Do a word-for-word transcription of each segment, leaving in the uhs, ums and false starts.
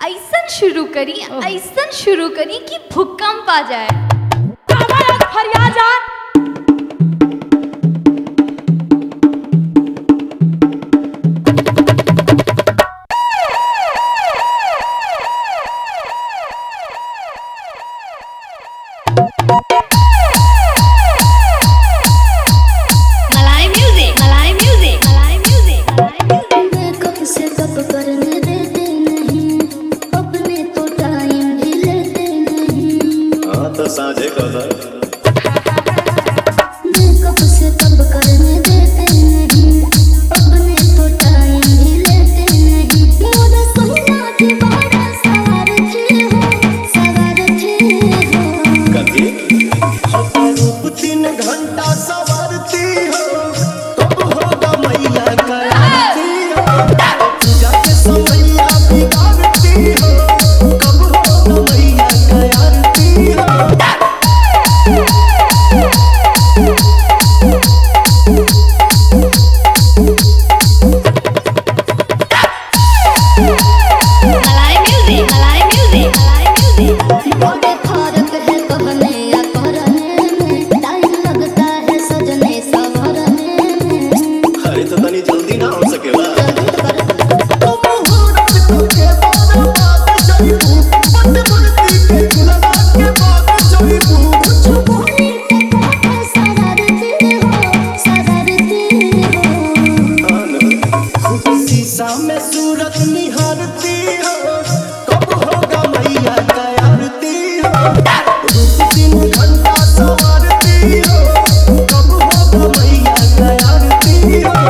ऐसा शुरू करी ऐसा शुरू करी कि भूकंप आ जाए। फरिया जा साझे कदर कब से कब करने देते नहीं, अपने तो टाइम भी लेते नहीं। मोरा सोना दीवाना सवार थे हो, सवार थे हो। कभी रूप तीन घंटा सवारती हो, कब होगा मैया कराती हो। पूजा के समैया बिगाड़ती हो, कब होगा मैया कराती हो। बड़े फर्क है कहने या करने में, टाइम लगता है सजने संवरने में। अरे तो तनी जल्दी ना हो सकेला। में सूरत निहारती हो, कब होगा मैया तैयारती हो। रूप तीन घंटा सवारती हो, कब होगा मैया तैयारती हो।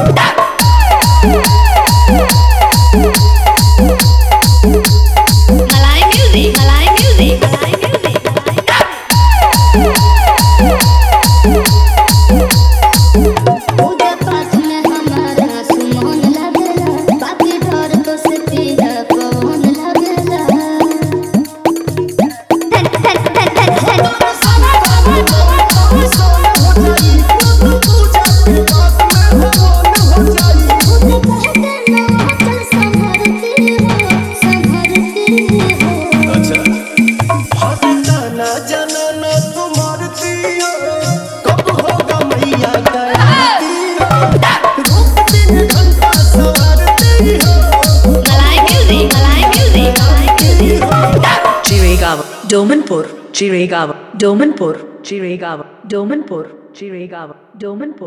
मलाई म्यूजिक मलाई म्यूजिक मलाई म्यूजिक पूजा पाठ में हमारा सुमन लगेला, बाकी घर तो से पीला पवन लगेला। अच्छा ना जाना ना तुम्हारती हो, कब होगा मैया तैयारती हो। रूप तीन घंटा सवारती हो, मलाई म्यूजिक मलाई म्यूजिक मलाई music Chirigava, Domanpur, Chirigava, Domanpur, Chirigava, Domanpur, Chirigava, Domanpur.